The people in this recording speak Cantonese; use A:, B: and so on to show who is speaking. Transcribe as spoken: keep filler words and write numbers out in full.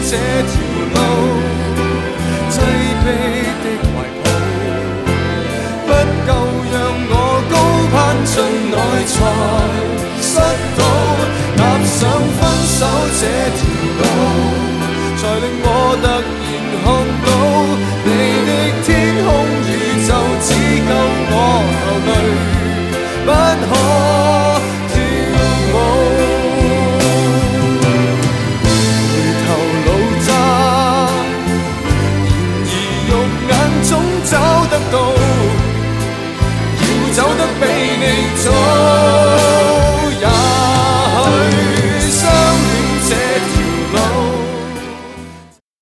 A: 這條路，擠迫的懷抱，不夠讓我高攀進來才失到，踏上分手這條